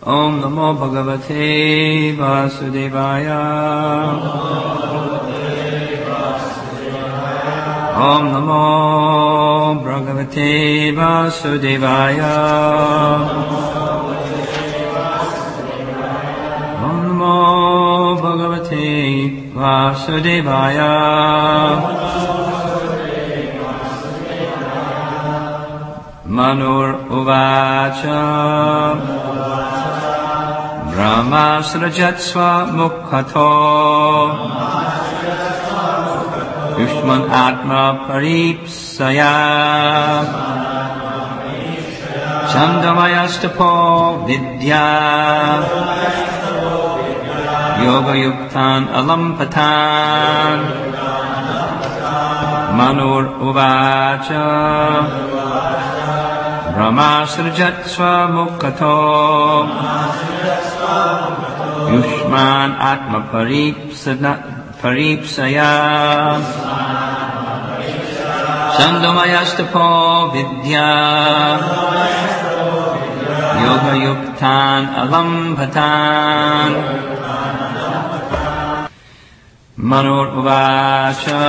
Om Namo Bhagavate Vasudevaya. Om Namo Bhagavate Vasudevaya. Om Namo Bhagavate Vasudevaya. Manur Uvacha Brahma Srajatsva Mukhato Yushman Atma Paripsaya Chandamayastapo Vidya Yoga Yuktan Alampatan Manur Uvacha Brahma Srajatsva Mukhato Yushman Atma Paripsaya Chandomayastapo Vidya Yoga Yuktan Alampatan Manur Uvacha.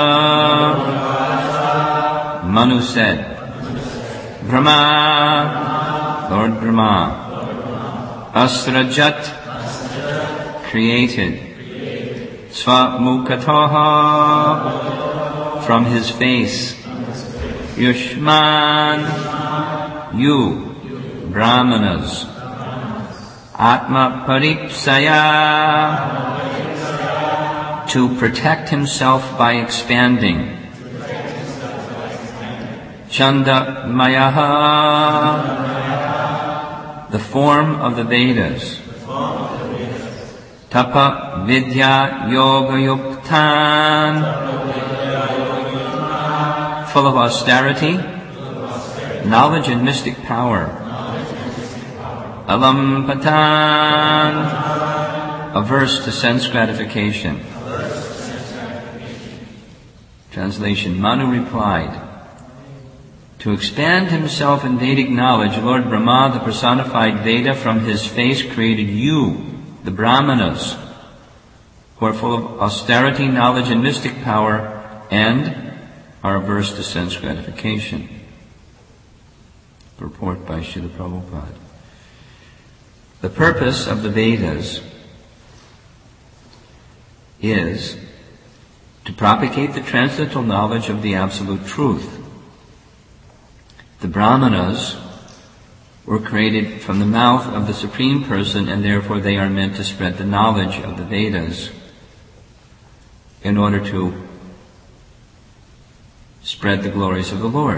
Manu said, Brahma, Lord Brahma, Asrajat, created, Svamukataha, from his face, Yushman, you, Brahmanas, Atma Paripsaya, to protect himself by expanding, Chanda Mayaha, the form of the Vedas, Tapa Vidya Yoga Yuktan, full of austerity, knowledge and mystic power, Alampatan, averse to sense gratification. Translation, Manu replied, to expand himself in Vedic knowledge, Lord Brahma, the personified Veda, from his face created you, the Brahmanas, who are full of austerity, knowledge, and mystic power, and are averse to sense gratification. Purport by Srila Prabhupada. The purpose of the Vedas is to propagate the transcendental knowledge of the absolute truth. The Brahmanas were created from the mouth of the Supreme Person, and therefore they are meant to spread the knowledge of the Vedas in order to spread the glories of the Lord.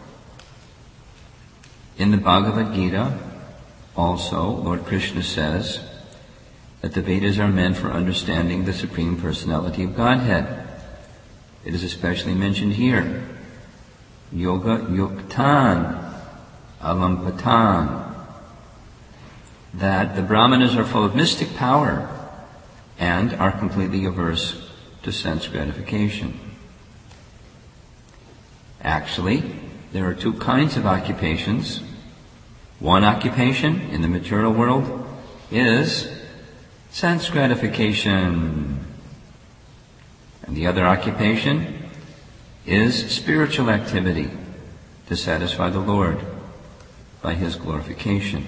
In the Bhagavad Gita, also, Lord Krishna says that the Vedas are meant for understanding the Supreme Personality of Godhead. It is especially mentioned here. Yoga Yuktan Alampatan, that the Brahmanas are full of mystic power and are completely averse to sense gratification. Actually, there are two kinds of occupations. One occupation in the material world is sense gratification, and the other occupation is spiritual activity to satisfy the Lord by His glorification.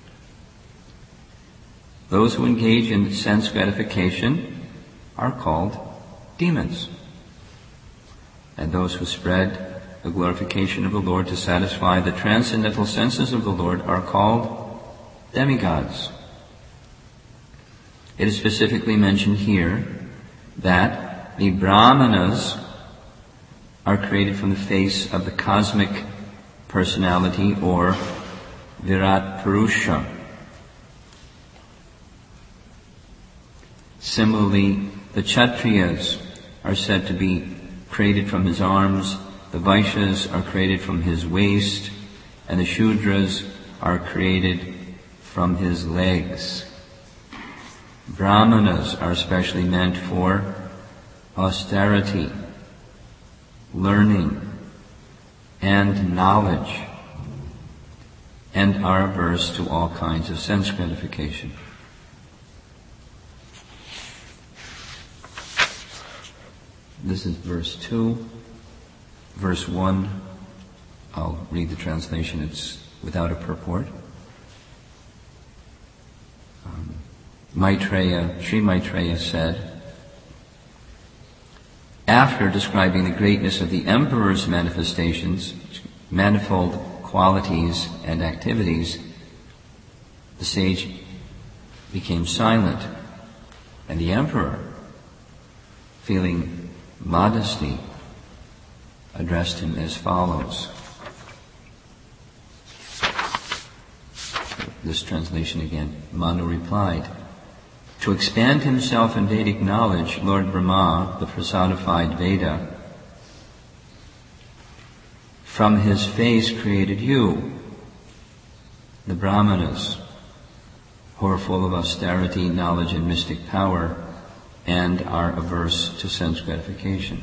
Those who engage in sense gratification are called demons, and those who spread the glorification of the Lord to satisfy the transcendental senses of the Lord are called demigods. It is specifically mentioned here that the Brahmanas are created from the face of the cosmic personality, or Virat Purusha. Similarly, the Kshatriyas are said to be created from his arms, the Vaishyas are created from his waist, and the Shudras are created from his legs. Brahmanas are especially meant for austerity, learning, and knowledge. and are averse to all kinds of sense gratification. This is verse 2. Verse 1, I'll read the translation, it's without a purport. Sri Maitreya said, after describing the greatness of the emperor's manifestations, manifold qualities and activities, the sage became silent, and the emperor, feeling modesty, addressed him as follows. This translation again. Manu replied, to expand himself in Vedic knowledge, Lord Brahma, the personified Veda, from his face created you, the Brahmanas, who are full of austerity, knowledge, and mystic power, and are averse to sense gratification.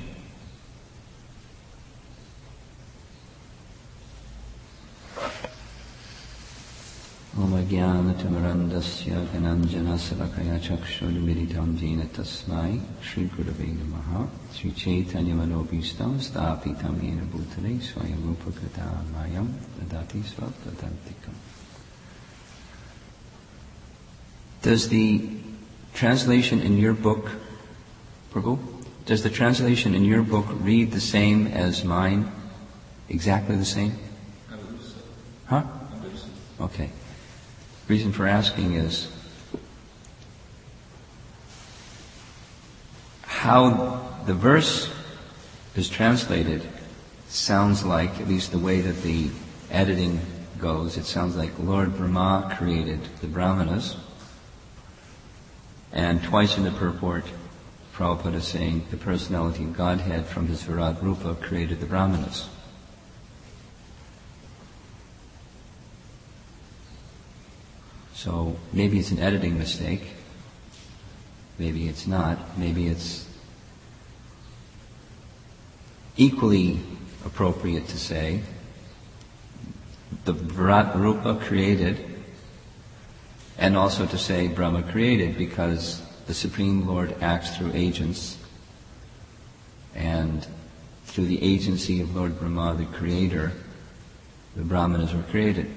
Om Ajnanatamurandasya Gananjana Savakaya Chakshurmiritam Jena Tasmai Shri Gurave Namaha Sri Chaitanya Manobhistam Stapitam Yena Bhutale Swayam Upakata Mayam Dadati Svatadantikam. Does the translation in your book, Prabhu, does the translation in your book read the same as mine? Exactly the same? I believe so. Huh? I believe so. Okay. Reason for asking is how the verse is translated sounds like, at least the way that the editing goes, it sounds like Lord Brahma created the Brahmanas, and twice in the purport Prabhupada is saying the personality of Godhead from his Virat Rupa created the Brahmanas. So maybe it's an editing mistake, maybe it's not, maybe it's equally appropriate to say the Virat Rupa created, and also to say Brahma created, because the Supreme Lord acts through agents, and through the agency of Lord Brahma, the Creator, the Brahmanas were created.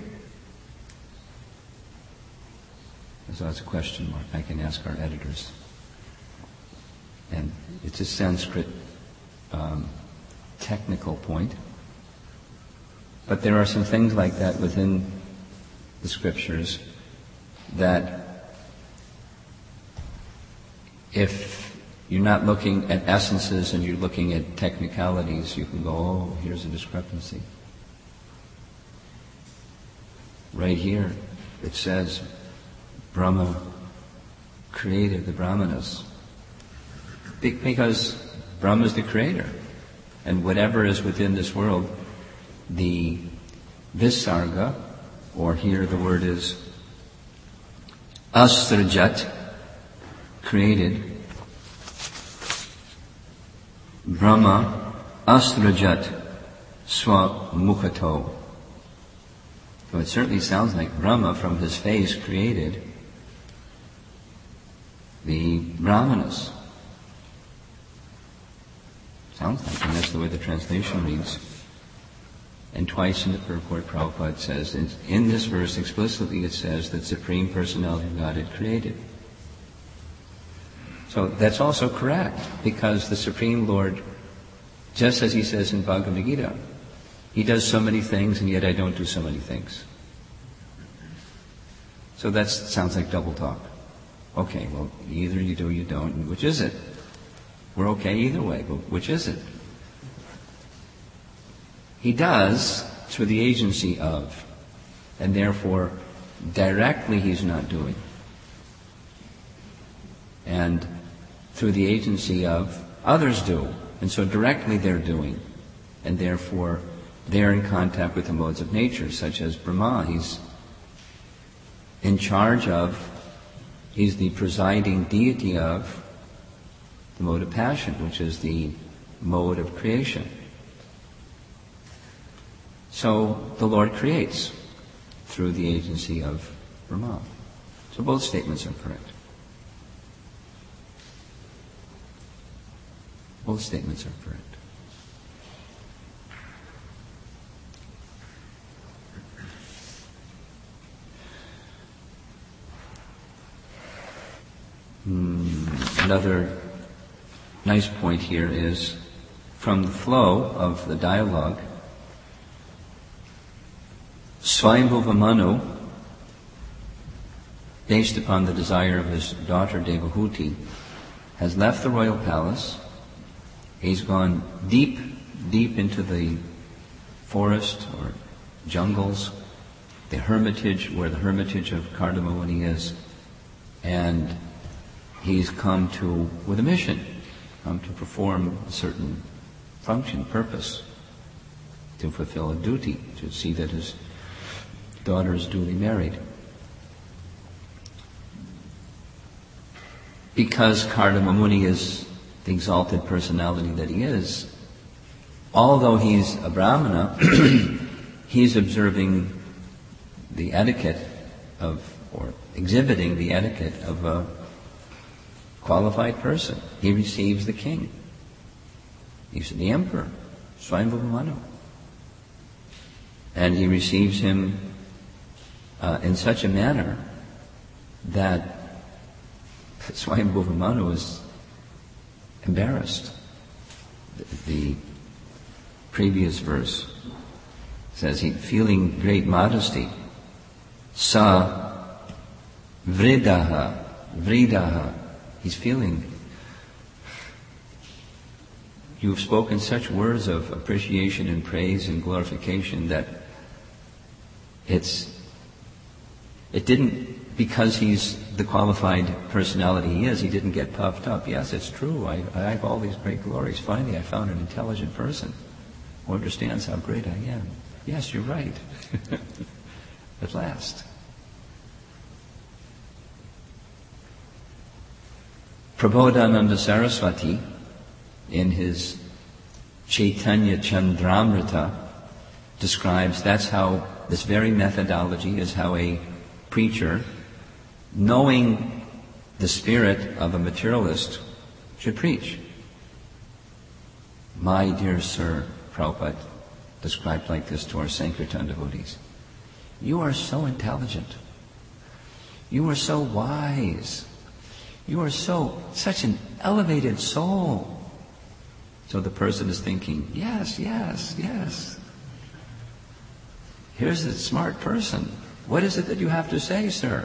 So that's a question mark. I can ask our editors. And it's a Sanskrit technical point. But there are some things like that within the scriptures that if you're not looking at essences and you're looking at technicalities, you can go, oh, here's a discrepancy. Right here, it says Brahma created the Brahmanas. Because Brahma is the creator. And whatever is within this world, the visarga, or here the word is asrajat, created. Brahma asrajat swamukhato. So it certainly sounds like Brahma from his face created the Brahmanas. Sounds like, and that's the way the translation reads. And twice in the purport, Prabhupada says, in this verse explicitly it says that Supreme Personality of Godhead created. So that's also correct, because the Supreme Lord, just as he says in Bhagavad Gita, he does so many things and yet I don't do so many things. So that sounds like double talk. Okay, well, either you do or you don't, and which is it? We're okay either way, but which is it? He does through the agency of, and therefore directly he's not doing. And through the agency of, others do. And so directly they're doing. And therefore they're in contact with the modes of nature, such as Brahma. He's in charge of, he's the presiding deity of the mode of passion, which is the mode of creation. So the Lord creates through the agency of Brahma. So both statements are correct. Both statements are correct. Another nice point here is, from the flow of the dialogue, Swayambhuva Manu, based upon the desire of his daughter Devahuti, has left the royal palace. He's gone deep, deep into the forest or jungles, the hermitage, where the hermitage of Kardamamuni is, and he's come with a mission, come to perform a certain function, purpose, to fulfill a duty, to see that his daughter is duly married. Because Kardamamuni is the exalted personality that he is, although he's a Brahmana, he's observing the etiquette or exhibiting the etiquette of a qualified person. He receives the king. He's the emperor, Swayambhuva Manu. And he receives him in such a manner that Swayambhuva Manu is embarrassed. The previous verse says, he feeling great modesty, sa vridaha, he's feeling, you've spoken such words of appreciation and praise and glorification that it didn't, because he's the qualified personality he is, he didn't get puffed up. Yes, it's true, I have all these great glories. Finally, I found an intelligent person who understands how great I am. Yes, you're right. At last. Prabodhananda Saraswati, in his Chaitanya Chandramrita, describes that's how, this very methodology is how a preacher, knowing the spirit of a materialist, should preach. My dear sir, Prabhupada described like this to our Sankirtan devotees, you are so intelligent. You are so wise. You are such an elevated soul. So the person is thinking, yes. Here's a smart person. What is it that you have to say, sir?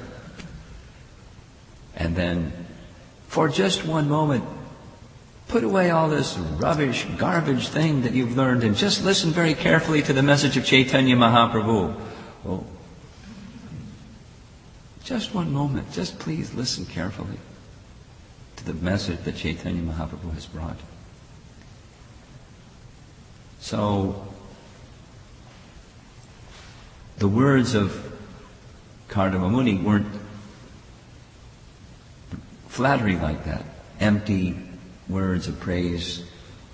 And then, for just one moment, put away all this rubbish, garbage thing that you've learned and just listen very carefully to the message of Chaitanya Mahaprabhu. Oh, just one moment. Just please listen carefully to the message that Chaitanya Mahaprabhu has brought. So, the words of Kardamamuni weren't flattery like that, empty words of praise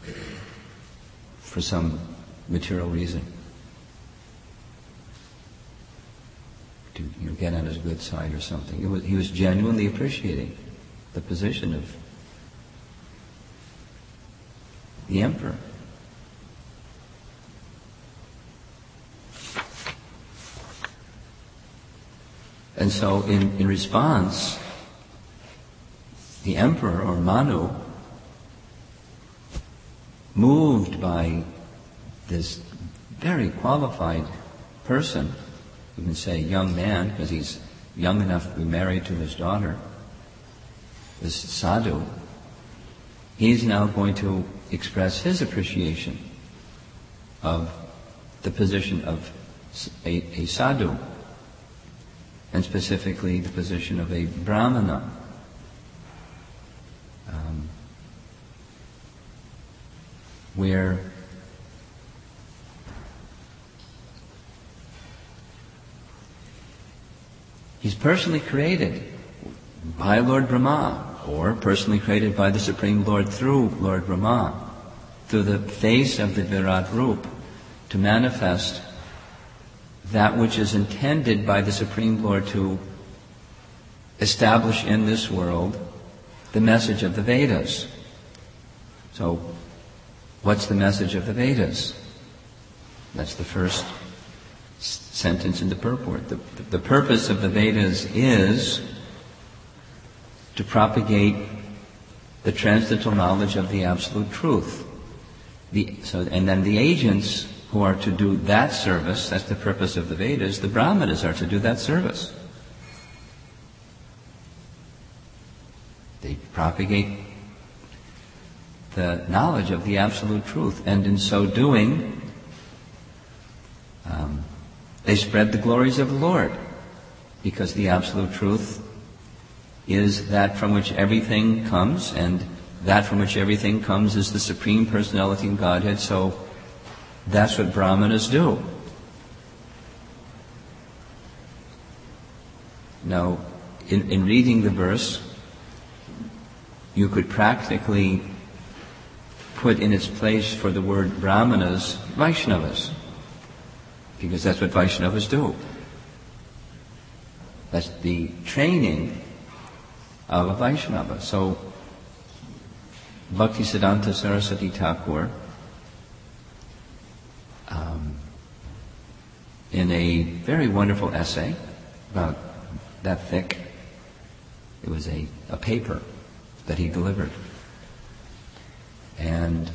for some material reason, to get on his good side or something. He was genuinely appreciating the position of the emperor. And so in response, the emperor, or Manu, moved by this very qualified person, you can say young man, because he's young enough to be married to his daughter, this sadhu, he's now going to express his appreciation of the position of a sadhu, and specifically the position of a brahmana. Where he's personally created by Lord Brahma, or personally created by the Supreme Lord through Lord Brahma, through the face of the Virat Rup, to manifest that which is intended by the Supreme Lord to establish in this world the message of the Vedas. So, what's the message of the Vedas? That's the first sentence in the purport. The purpose of the Vedas is to propagate the transcendental knowledge of the absolute truth. And then the agents who are to do that service, that's the purpose of the Vedas, the Brahmanas are to do that service. They propagate the knowledge of the absolute truth, and in so doing, they spread the glories of the Lord, because the absolute truth is that from which everything comes, and that from which everything comes is the Supreme Personality in Godhead, so that's what Brahmanas do. Now, in reading the verse, you could practically put in its place for the word Brahmanas, Vaishnavas, because that's what Vaishnavas do. That's the training of a Vaishnava. So, Bhaktisiddhanta Saraswati Thakur, in a very wonderful essay, about that thick, it was a paper that he delivered. And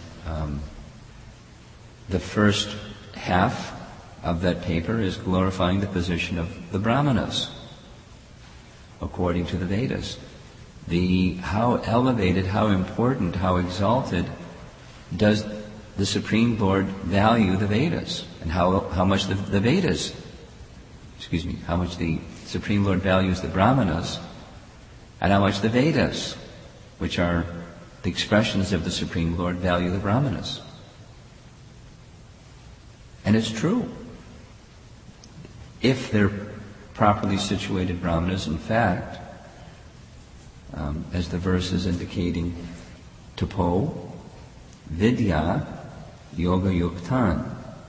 the first half of that paper is glorifying the position of the Brahmanas, according to the Vedas. How elevated, how important, how exalted does the Supreme Lord value the Vedas, and how much the Vedas, how much the Supreme Lord values the Brahmanas, and how much the Vedas, which are the expressions of the Supreme Lord, value the Brahmanas. And it's true. If they're properly situated Brahmanas, in fact, as the verse is indicating, Tapo, Vidya, Yoga Yuktan.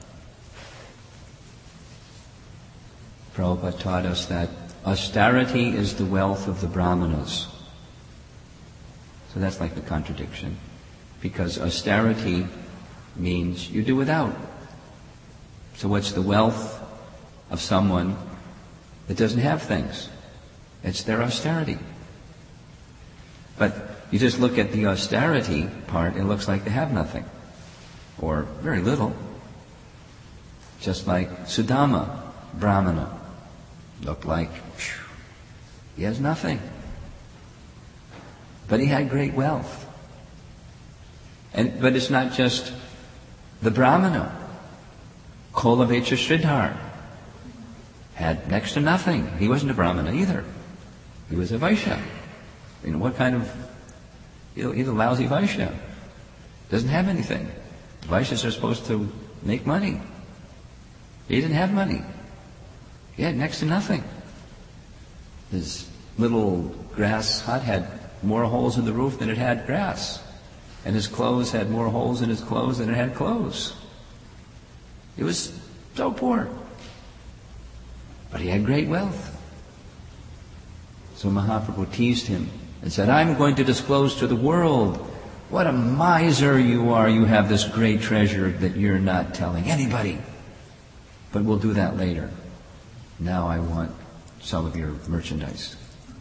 Prabhupada taught us that austerity is the wealth of the Brahmanas. So that's like the contradiction. Because austerity means you do without. So what's the wealth of someone that doesn't have things? It's their austerity. But you just look at the austerity part, it looks like they have nothing. Or very little. Just like Sudama, Brahmana, looked like he has nothing. But he had great wealth. But it's not just the Brahmana. Kolavecha Sridhar had next to nothing. He wasn't a Brahmana either. He was a Vaishya. What kind of... He's a lousy Vaishya. Doesn't have anything. Vaishyas are supposed to make money. He didn't have money. He had next to nothing. His little grass hut had more holes in the roof than it had grass. And his clothes had more holes in his clothes than it had clothes. He was so poor. But he had great wealth. So Mahaprabhu teased him and said, I'm going to disclose to the world what a miser you are. You have this great treasure that you're not telling anybody. But we'll do that later. Now I want some of your merchandise.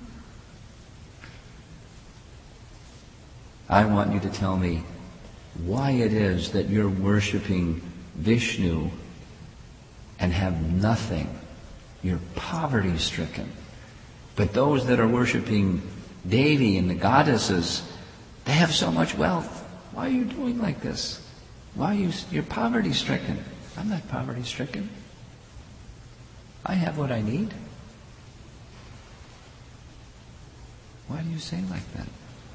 I want you to tell me why it is that you're worshiping Vishnu and have nothing. You're poverty-stricken. But those that are worshiping Devi and the goddesses, they have so much wealth. Why are you doing like this? You're poverty-stricken. I'm not poverty-stricken. I have what I need. Why do you say like that?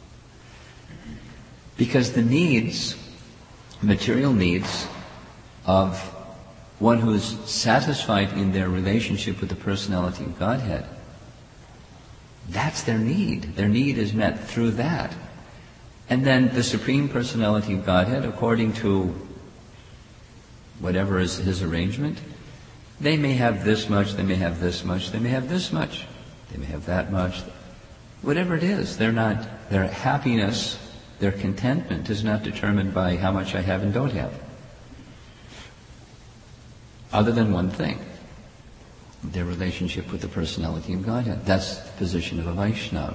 Because the needs, material needs, of one who is satisfied in their relationship with the personality of Godhead, that's their need. Their need is met through that. And then the Supreme Personality of Godhead, according to whatever is his arrangement, They may have this much, they may have this much, they may have this much, they may have that much. Whatever it is, their happiness, their contentment is not determined by how much I have and don't have. Other than one thing, their relationship with the personality of Godhead. That's the position of a Vaishnava.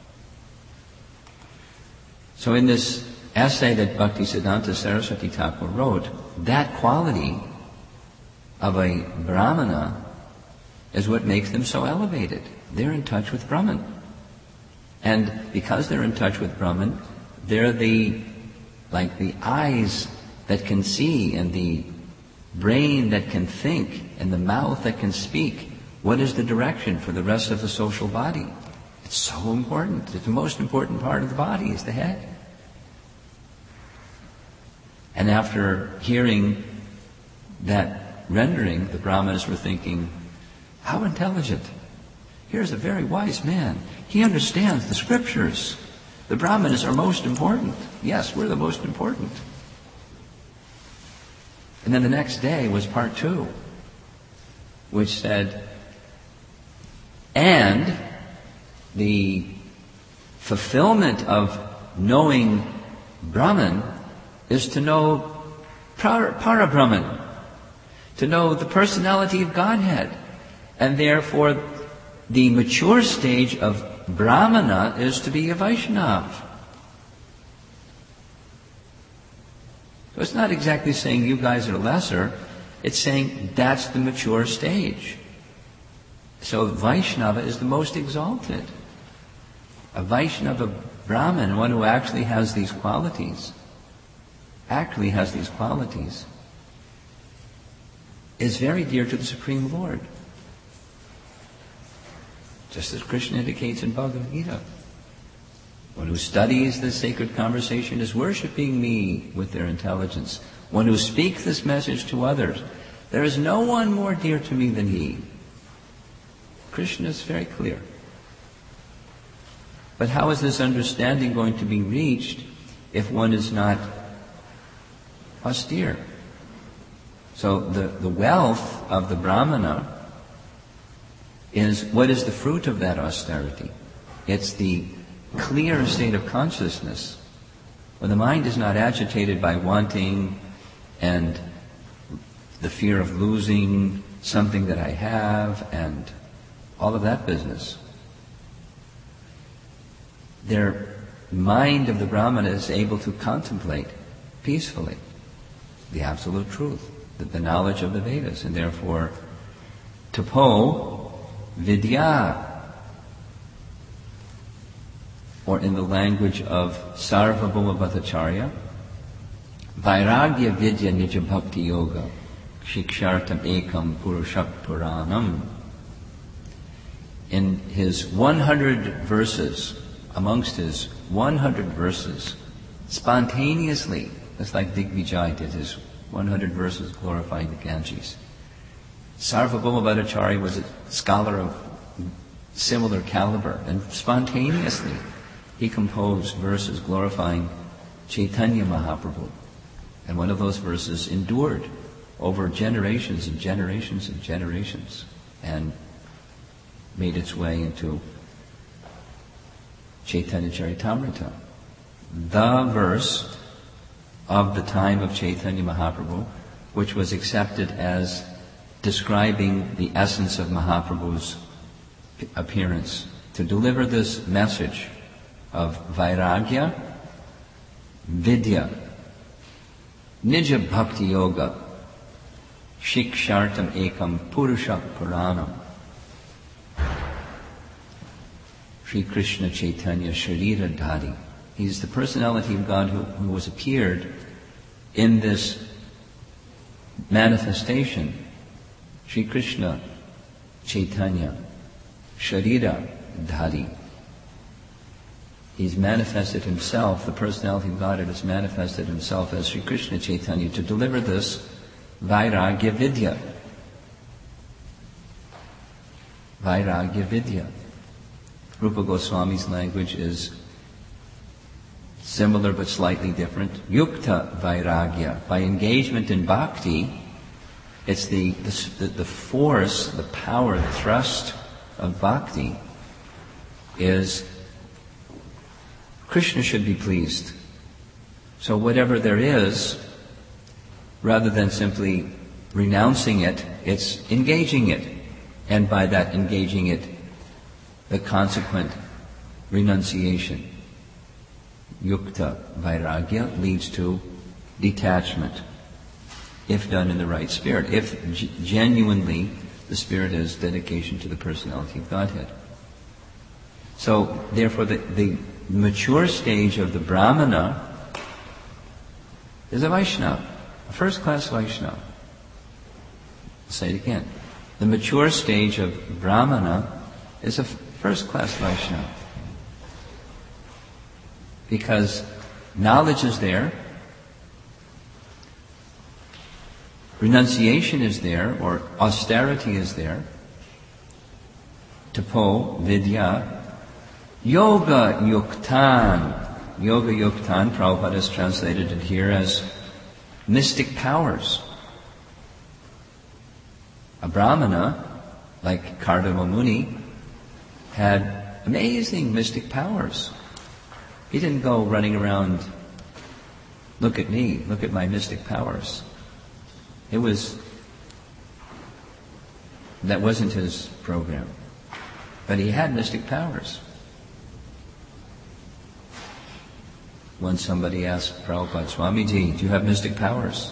So in this essay that Bhaktisiddhanta Saraswati Thakur wrote, that quality of a Brahmana is what makes them so elevated. They're in touch with Brahman. And because they're in touch with Brahman, they're like the eyes that can see and the brain that can think and the mouth that can speak. What is the direction for the rest of the social body? It's so important. It's the most important part of the body is the head. And after hearing that rendering, the Brahmanas were thinking, how intelligent. Here's a very wise man. He understands the scriptures. The Brahmanas are most important. Yes, we're the most important. And then the next day was part 2, which said, and the fulfillment of knowing Brahman is to know Para-Brahman, to know the personality of Godhead. And therefore, the mature stage of Brahmana is to be a Vaishnava. So it's not exactly saying you guys are lesser, it's saying that's the mature stage. So Vaishnava is the most exalted. A Vaishnava Brahmin, one who actually has these qualities, is very dear to the Supreme Lord. Just as Krishna indicates in Bhagavad Gita. One who studies the sacred conversation is worshipping me with their intelligence. One who speaks this message to others. There is no one more dear to me than he. Krishna is very clear. But how is this understanding going to be reached if one is not austere? So the wealth of the Brahmana is, what is the fruit of that austerity? It's the clear state of consciousness, where the mind is not agitated by wanting and the fear of losing something that I have and all of that business. Their mind of the Brahmana is able to contemplate peacefully the absolute truth, the knowledge of the Vedas, and therefore tapo vidya, or in the language of Sarvabhauma Bhattacharya, Vairagya Vidya Nija Bhakti Yoga, Shikshartam Ekam Purusha Puranam. In his 100 verses, amongst his 100 verses, spontaneously, just like Digvijay did his 100 verses glorifying the Ganges. Sarvabhauma Bhattacharya was a scholar of similar caliber, and spontaneously he composed verses glorifying Chaitanya Mahaprabhu. And one of those verses endured over generations and generations and generations and made its way into Chaitanya Charitamrita. The verse of the time of Chaitanya Mahaprabhu, which was accepted as describing the essence of Mahaprabhu's appearance, to deliver this message of Vairagya, Vidya, Nija Bhakti Yoga, Shikshartam Ekam Purusha Puranam. Sri Krishna Chaitanya Sharira Dhari. He's the personality of God who was appeared in this manifestation. Sri Krishna Chaitanya Sharira Dhari. He's manifested himself, the personality of God has manifested himself as Sri Krishna Chaitanya to deliver this Vairagya Vidya. Vairagya Vidya. Rupa Goswami's language is similar but slightly different. Yukta Vairagya. By engagement in bhakti, It's the force, the power, the thrust of bhakti is Krishna should be pleased. So whatever there is, rather than simply renouncing it, it's engaging it. And by that engaging it, the consequent renunciation, yukta vairagya, leads to detachment, if done in the right spirit, if genuinely the spirit is dedication to the personality of Godhead. So, therefore, the mature stage of the Brahmana is a Vaishnava, a first-class Vaishnava. I'll say it again. The mature stage of Brahmana is a first-class Vaishnava. Because knowledge is there, renunciation is there, or austerity is there, tapo, vidya, yoga yuktan. Yoga yuktan, Prabhupada has translated it here as mystic powers. A Brahmana, like Kardama Muni, had amazing mystic powers. He didn't go running around, look at me, look at my mystic powers. That wasn't his program. But he had mystic powers. Once somebody asked Prabhupada, Swamiji, do you have mystic powers?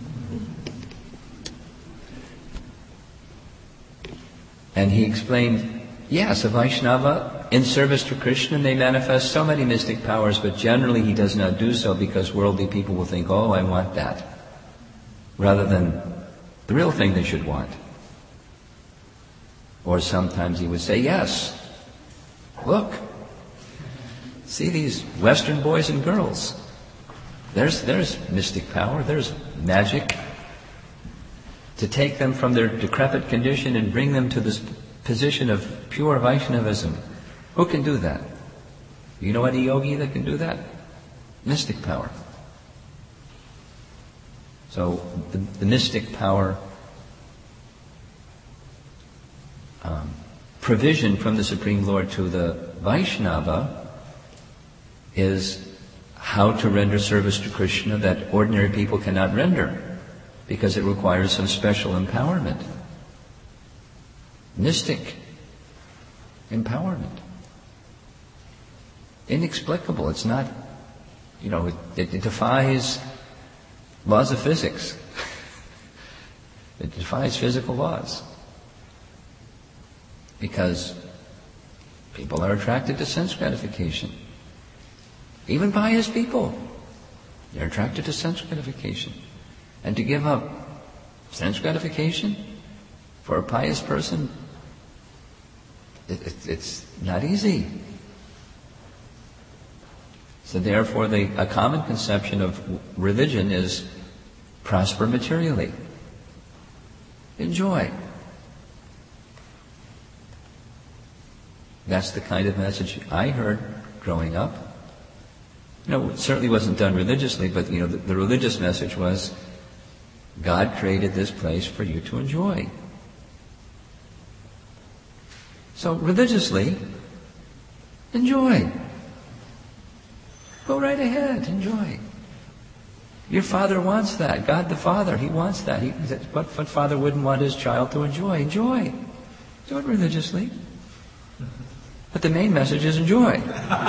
And he explained, yes, a Vaishnava in service to Krishna may manifest so many mystic powers, but generally he does not do so because worldly people will think, oh, I want that, rather than the real thing they should want. Or sometimes he would say, yes, look, see these Western boys and girls. There's mystic power, there's magic. To take them from their decrepit condition and bring them to this position of pure Vaishnavism. Who can do that? You know any yogi that can do that? Mystic power. So the mystic power provision from the Supreme Lord to the Vaishnava is how to render service to Krishna that ordinary people cannot render, because it requires some special empowerment. Mystic empowerment. Inexplicable. It's not, it defies laws of physics. It defies physical laws. Because people are attracted to sense gratification. Even pious people, they're attracted to sense gratification. And to give up sense gratification for a pious person, it's not easy. So therefore, a common conception of religion is prosper materially. Enjoy. That's the kind of message I heard growing up. It certainly wasn't done religiously, but the religious message was, God created this place for you to enjoy. So religiously, enjoy. Go right ahead, enjoy. Your Father wants that. God the Father, He wants that. What father wouldn't want his child to enjoy? Enjoy. Do it religiously. But the main message is enjoy.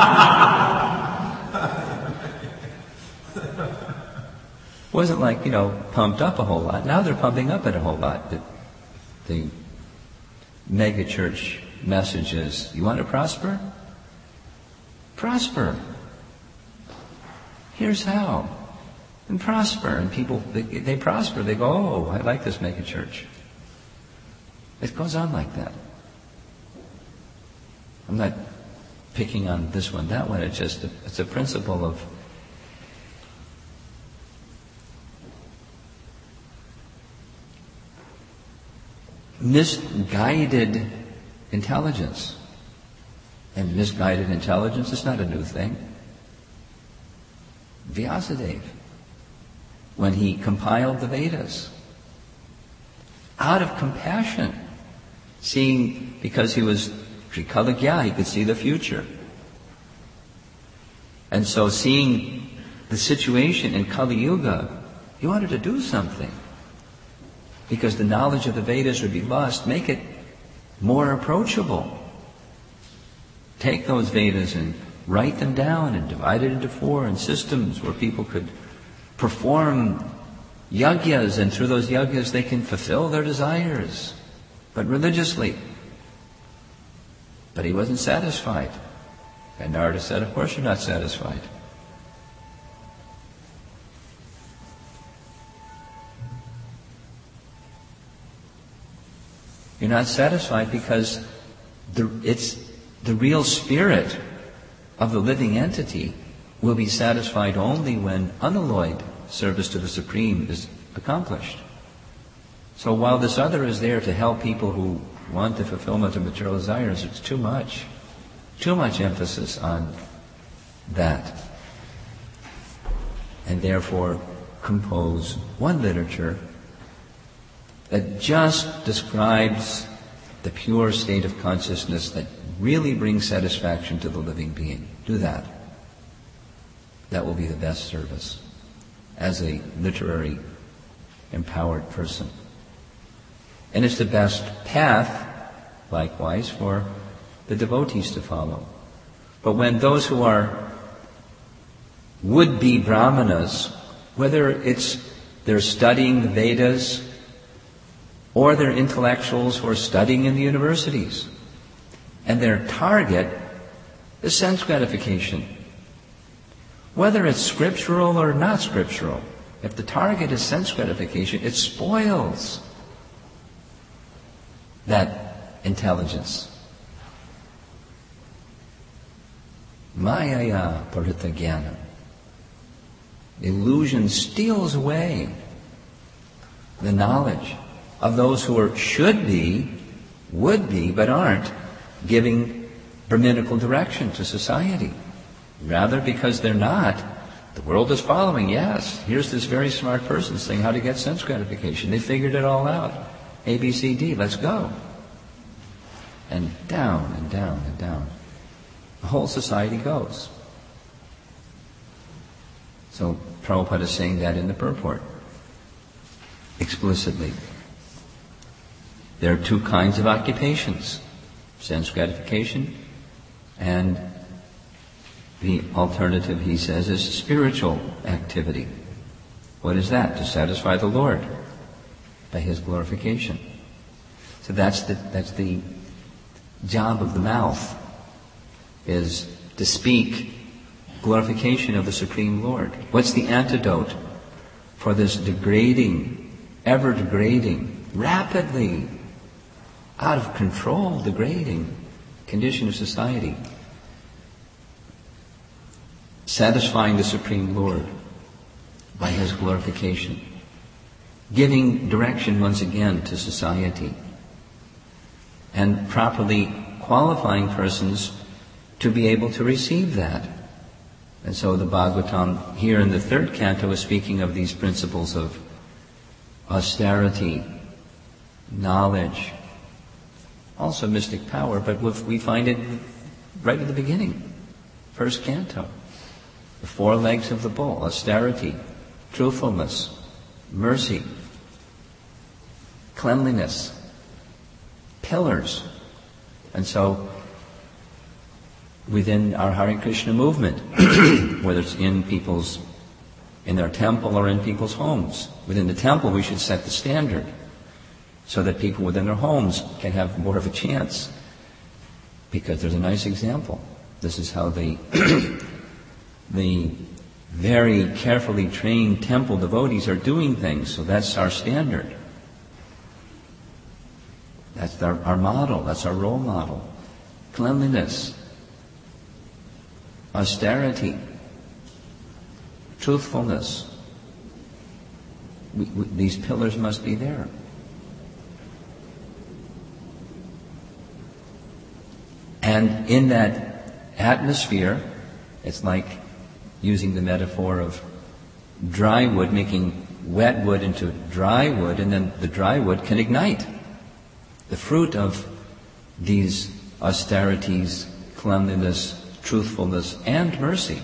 Wasn't like, pumped up a whole lot. Now they're pumping up it a whole lot. The mega church message is, you want to prosper? Prosper. Here's how. And prosper. And people, they prosper. They go, oh, I like this mega church. It goes on like that. I'm not picking on this one, that one. It's a principle of misguided intelligence. And misguided intelligence is not a new thing. Vyasadeva, when he compiled the Vedas, out of compassion, seeing, because he was Trikaligya, he could see the future. And so seeing the situation in Kali Yuga, he wanted to do something. Because the knowledge of the Vedas would be lost, make it more approachable. Take those Vedas and write them down and divide it into 4 in systems where people could perform yagyas, and through those yagyas they can fulfill their desires, but religiously. But he wasn't satisfied. And Narada said, of course you're not satisfied. You're not satisfied because it's the real spirit of the living entity will be satisfied only when unalloyed service to the Supreme is accomplished. So while this other is there to help people who want the fulfillment of material desires, it's too much emphasis on that. And therefore compose one literature that just describes the pure state of consciousness that really brings satisfaction to the living being. Do that. That will be the best service as a literary empowered person. And it's the best path, likewise, for the devotees to follow. But when those who are would-be brahmanas, whether it's they're studying the Vedas or they're intellectuals who are studying in the universities, and their target is sense gratification, whether it's scriptural or not scriptural, if the target is sense gratification, it spoils that intelligence. Mayaya parita jnana. Illusion steals away the knowledge of those who should be, would be, but aren't, giving Brahminical direction to society. Rather, because they're not, the world is following, yes, here's this very smart person saying how to get sense gratification. They figured it all out. A, B, C, D, let's go. And down and down and down. The whole society goes. So Prabhupada is saying that in the purport, explicitly. There are 2 kinds of occupations, sense gratification, and the alternative, he says, is spiritual activity. What is that? To satisfy the Lord by His glorification. So that's the job of the mouth, is to speak glorification of the Supreme Lord. What's the antidote for this degrading, ever degrading, rapidly out of control degrading condition of society? Satisfying the Supreme Lord by His glorification. Giving direction once again to society. And properly qualifying persons to be able to receive that. And so the Bhagavatam here in the 3rd canto is speaking of these principles of austerity, knowledge, also mystic power, but we find it right at the beginning, 1st canto. The 4 legs of the bull: austerity, truthfulness, mercy, cleanliness, pillars. And so within our Hare Krishna movement, whether it's in their temple or in people's homes, within the temple we should set the standard so that people within their homes can have more of a chance, because there's a nice example. This is how the very carefully trained temple devotees are doing things, so that's our standard. That's our model, that's our role model. Cleanliness, austerity, truthfulness. These pillars must be there. And in that atmosphere, it's like using the metaphor of dry wood making wet wood into dry wood, and then the dry wood can ignite. The fruit of these austerities, cleanliness, truthfulness, and mercy.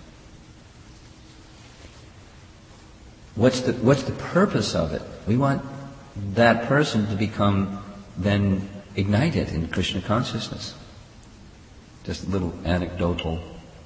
What's the purpose of it? We want that person to become then ignited in Krishna consciousness. Just a little anecdotal.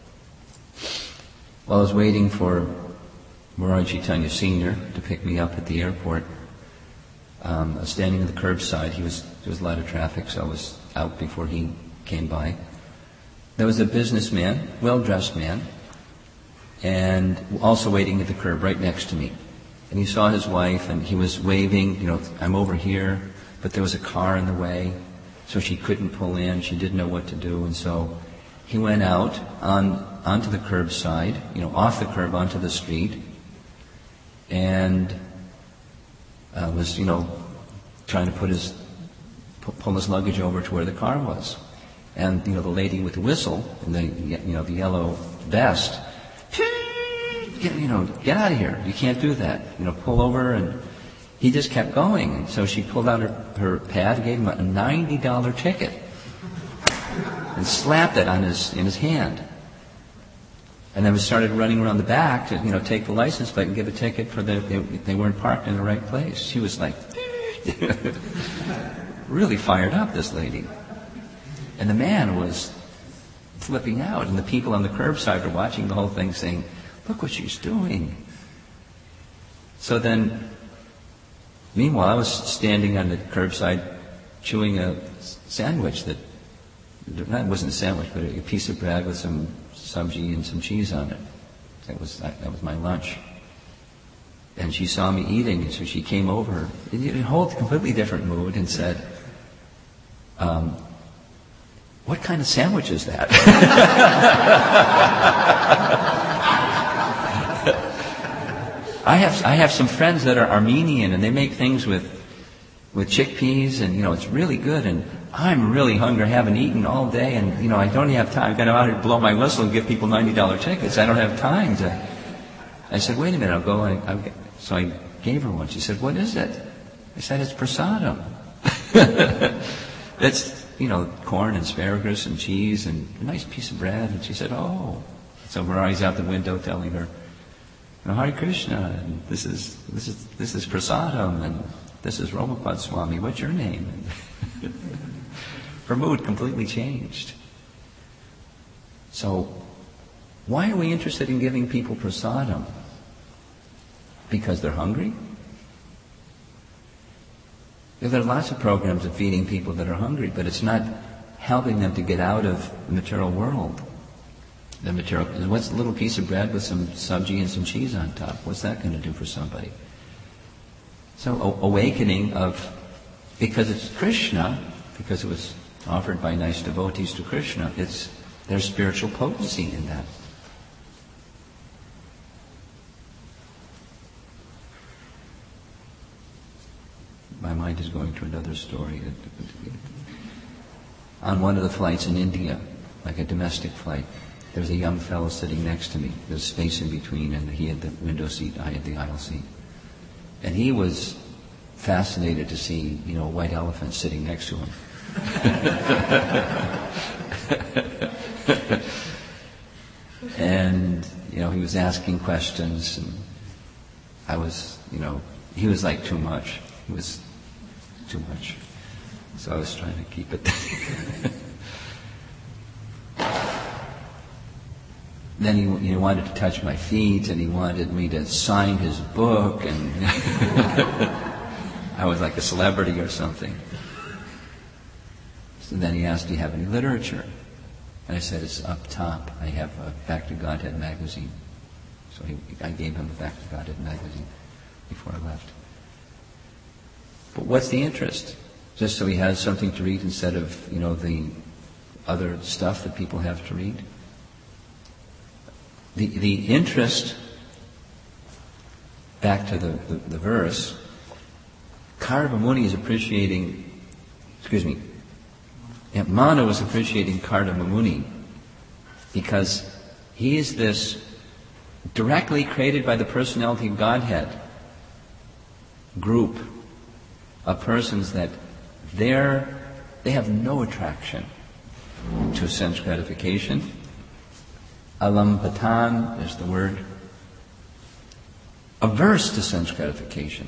While I was waiting for Maharaj Chaitanya Sr. to pick me up at the airport, I was standing on the curbside. There was a lot of traffic, so I was out before he came by. There was a businessman, well-dressed man, and also waiting at the curb right next to me. And he saw his wife, and he was waving, I'm over here, but there was a car in the way, so she couldn't pull in. She didn't know what to do, and so he went out onto the curbside, off the curb onto the street, and was, trying to pull his luggage over to where the car was. And, the lady with the whistle and the yellow vest, get out of here. You can't do that. Pull over. And he just kept going. And so she pulled out her pad and gave him a $90 ticket and slapped it in his hand. And then we started running around the back to, take the license plate and give a ticket for they weren't parked in the right place. She was like, really fired up, this lady. And the man was flipping out, and the people on the curbside were watching the whole thing saying, look what she's doing. So then, meanwhile, I was standing on the curbside chewing a sandwich that wasn't a sandwich, but a piece of bread with some sabji and some cheese on it. That was my lunch. And she saw me eating, and so she came over in a whole completely different mood and said, what kind of sandwich is that? I have some friends that are Armenian, and they make things with chickpeas, and it's really good, and I'm really hungry. I haven't eaten all day, and I don't have time. I've got to go out here to blow my whistle and give people $90 tickets. I don't have time to. I said, wait a minute, I'll go. So I gave her one. She said, what is it? I said, it's prasadam. It's corn and asparagus and cheese and a nice piece of bread. And she said, oh. So Murari's out the window telling her, Hare Krishna, and this is prasadam, and this is Romapad Swami. What's your name? Her mood completely changed. So, why are we interested in giving people prasadam? Because they're hungry? There are lots of programs of feeding people that are hungry, but it's not helping them to get out of the material world. What's a little piece of bread with some sabji and some cheese on top? What's that going to do for somebody? So awakening because it's Krishna, because it was offered by nice devotees to Krishna, there's spiritual potency in that. My mind is going to another story. On one of the flights in India, like a domestic flight, there was a young fellow sitting next to me. There's space in between, and he had the window seat, I had the aisle seat. And he was fascinated to see, a white elephant sitting next to him. And, he was asking questions, and I was, he was like too much. He was too much. So I was trying to keep it. Then he wanted to touch my feet, and he wanted me to sign his book, and I was like a celebrity or something. So then he asked, do you have any literature? And I said, it's up top. I have a Back to Godhead magazine. So I gave him the Back to Godhead magazine before I left. But what's the interest? Just so he has something to read instead of, the other stuff that people have to read? The interest, back to the verse, Karva Muni is appreciating, Manu is appreciating Karva Muni because he is this directly created by the personality of Godhead. group of persons that they have no attraction to sense gratification. Alambatan is the word. Averse to sense gratification.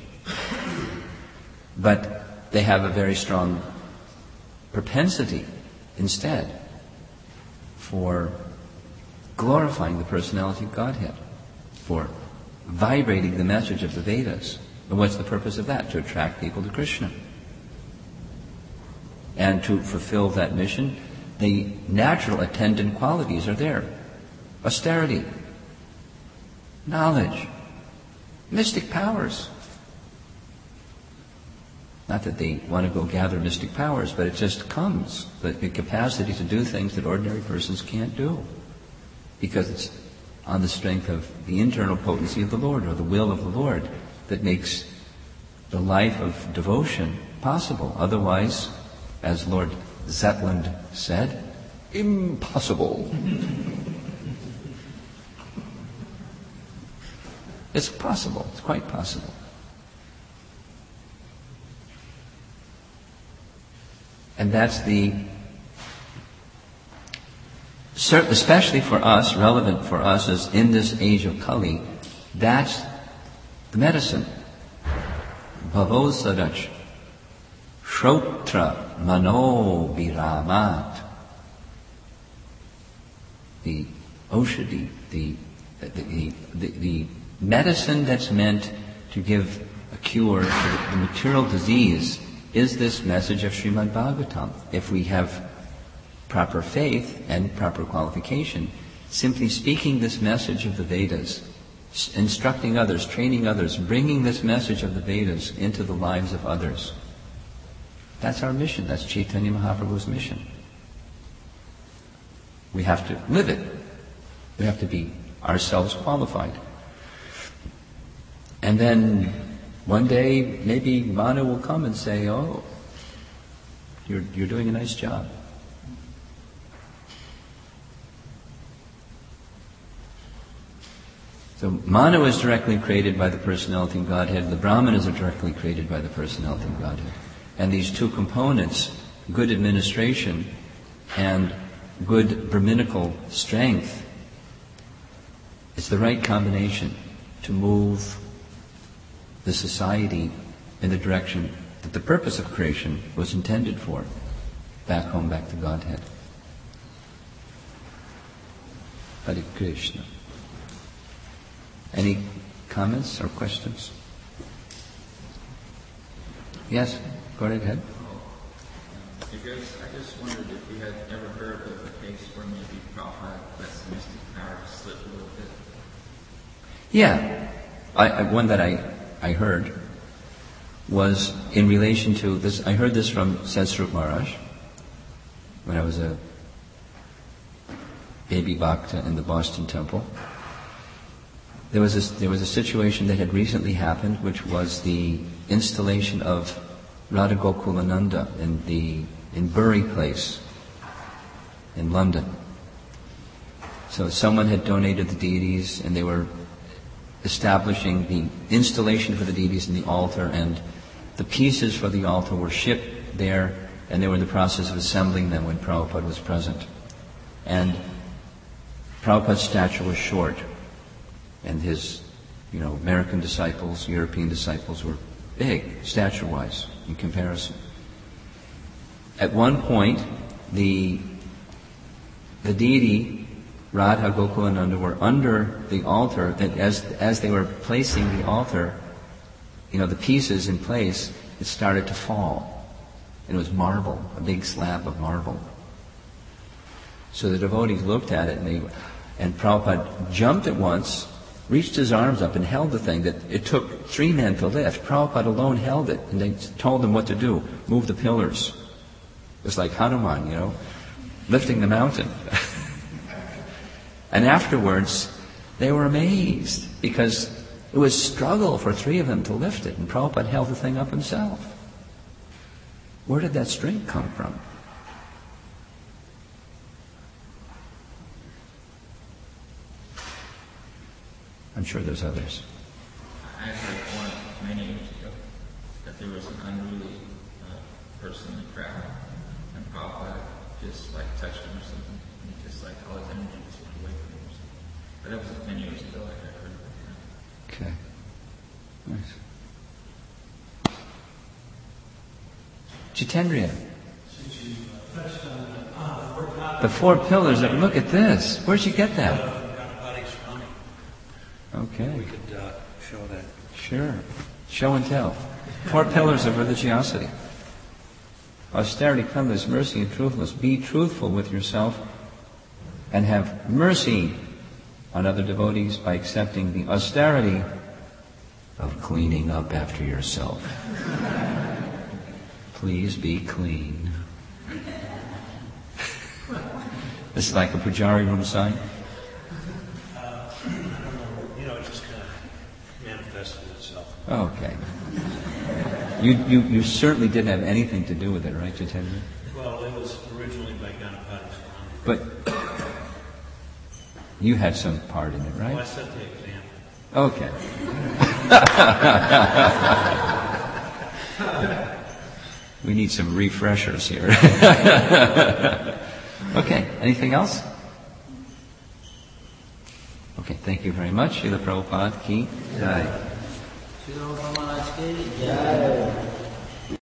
But they have a very strong propensity instead for glorifying the personality of Godhead, for vibrating the message of the Vedas. And what's the purpose of that? To attract people to Krishna. And to fulfill that mission, the natural attendant qualities are there. Austerity, knowledge, mystic powers. Not that they want to go gather mystic powers, but it just comes. The capacity to do things that ordinary persons can't do. Because it's on the strength of the internal potency of the Lord, or the will of the Lord, that makes the life of devotion possible. Otherwise, as Lord Zetland said, impossible. It's possible. It's quite possible. And that's especially for us, relevant for us as in this age of Kali, that's the medicine. Bhavo Sadach, Shrotra Mano Viramat. The Oshadi, the medicine that's meant to give a cure to the material disease is this message of Srimad Bhagavatam. If we have proper faith and proper qualification, simply speaking this message of the Vedas, instructing others, training others, bringing this message of the Vedas into the lives of others. That's our mission. That's Chaitanya Mahaprabhu's mission. We have to live it. We have to be ourselves qualified. And then one day, maybe Manu will come and say, "Oh, you're doing a nice job." So Manu is directly created by the personality of Godhead. The Brahmanas are directly created by the personality of Godhead. And these two components, good administration and good Brahminical strength, it's the right combination to move the society in the direction that the purpose of creation was intended for, back home, back to Godhead. Hare Krishna. Any comments or questions? Yes, go right ahead. I just wondered if you had ever heard of a case where maybe Prabhupada let some mystic power slip a little bit. Yeah. One that I heard was in relation to this. I heard this from Satsrup Maharaj when I was a baby bhakta in the Boston Temple. There was a situation that had recently happened, which was the installation of Radha Gokulananda in Bury Place in London. So someone had donated the deities, and they were establishing the installation for the deities in the altar, and the pieces for the altar were shipped there, and they were in the process of assembling them when Prabhupada was present. And Prabhupada's stature was short, and his, American disciples, European disciples were big, stature-wise, in comparison. At one point, the deity, Radha Gokulananda, were under the altar, that as they were placing the altar, the pieces in place, it started to fall. And it was marble, a big slab of marble. So the devotees looked at it, and Prabhupada jumped at once, reached his arms up and held the thing that it took 3 men to lift. Prabhupada alone held it, and they told them what to do. Move the pillars. It was like Hanuman, lifting the mountain. And afterwards, they were amazed, because it was a struggle for 3 of them to lift it, and Prabhupada held the thing up himself. Where did that strength come from? I'm sure there's others. I heard one many years ago. that there was an unruly person in the crowd, and Prabhupada just like touched him or something, and he just like all his energy just went away from him or something. But that was many years ago. I heard about that. Okay. Nice. Jitendriya. The four pillars of, look at this. Where'd you get that? Okay. We could show that. Sure. Show and tell. Four pillars of religiosity. Austerity, cleanliness, mercy, and truthfulness. Be truthful with yourself and have mercy on other devotees by accepting the austerity of cleaning up after yourself. Please be clean. This is like a pujari room sign? I don't know. It just kind of manifested itself. Okay. You certainly didn't have anything to do with it, right, Jitendra? Well, it was originally by Ganapati Swami. But you had some part in it, right? Well, I set the example. Okay. We need some refreshers here. Okay, anything else? Okay, thank you very much. Srila Prabhupada ki jai. Srila Prabhupada ki jai.